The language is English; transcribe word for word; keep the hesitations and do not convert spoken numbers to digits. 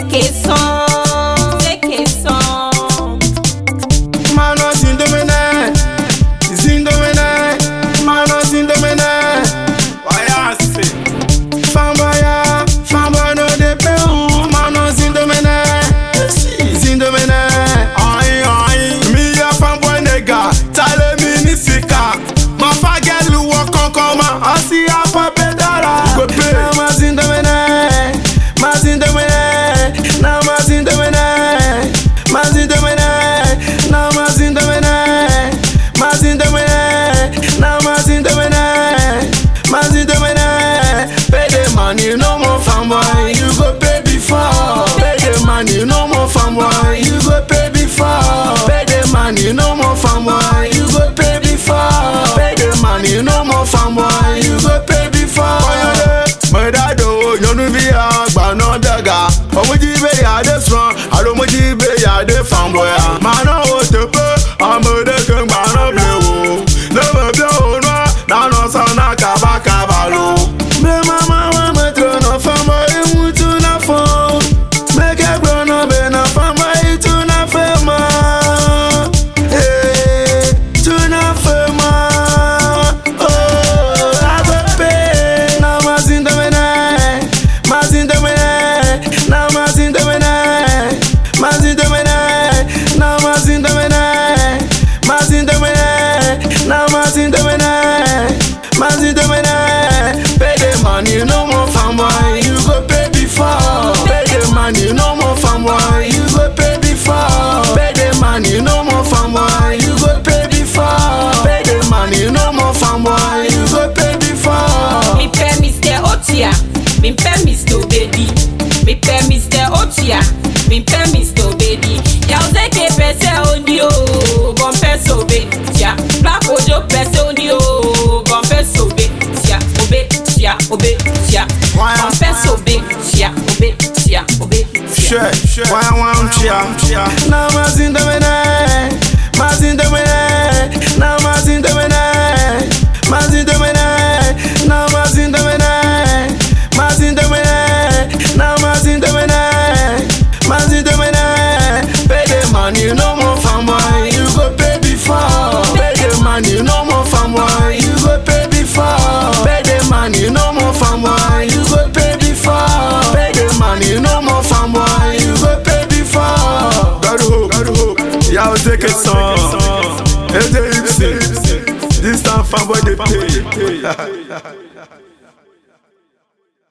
Zeke song, Zeke song. Mano Zindomene, Zindomene, Mano Zindomene. Why I say? Famboya, Famboy no de pe ou. Mano Zindomene, Zindomene. Aïe aïe, mi a Famboy nega, tale mini sika. Ma fagelu wakon koma, asi a pa pedala. Go play. Nama Zindomene, ma Zindomene, nama Zindomene, ma Zindomene, nama Zindomene, ma Zindomene, nama Zindomene, ma Zindomene. Pay the money, no more Famboy, you go pay before. Pay the money, no more Famboy, you go pay before. Pay the money, no more Famboy, you go pay before. Pay the money, no more Famboy, you go pay before. My dad, oh, you know me, but no dagger. Oh, we give it a this one. I don't want to be a de Famboy. Man, I want to pay. I'm a decking man of blue. Never be on one. Now, no son, I can't back a balloon. Me, mama, I'm a turn of Famboy. You want to not phone. Make a grown up in a Famboy to not fame. Hey, to not fame. Oh, I got paid. Now, my Zindomene, my Zindomene, now my Zindomene, my Zindomene, now my Zindomene, my Zindomene, now my Zindomene, my Zindomene. Pay the money, no more Famboy, you go pay before. Pay the money, no more Famboy, you go pay before. Pay the money, no more Famboy, you go pay before. Pay the money, no more Famboy, you go pay before. Me pay Mister Otia, me pay Mister Obedi. Me pay Mister Otia, me pay Mister Obedi. Ya Zeke pese oni o, bon pese obe. Tia, Black Ojo pese oni o, bon pese obe. Tia, obe, tia, obe, tia. Bon pese obe, tia, obe, tia, obe. Sure, sure. Why I want chia? Now my Zindomene, my Zindomene, now my Zindomene, my Zindomene, now my Zindomene, my Zindomene, now my Zindomene, my Zindomene. Pay the money, no more Famboy, you go pay before. Pay the money, no more Famboy, you go pay before. Pay the money, no more Famboy, you go pay before. Pay the money, no more Famboy, you go pay before. God hope, God hope. Yeah, I'll take a song. This time Famboy they pay.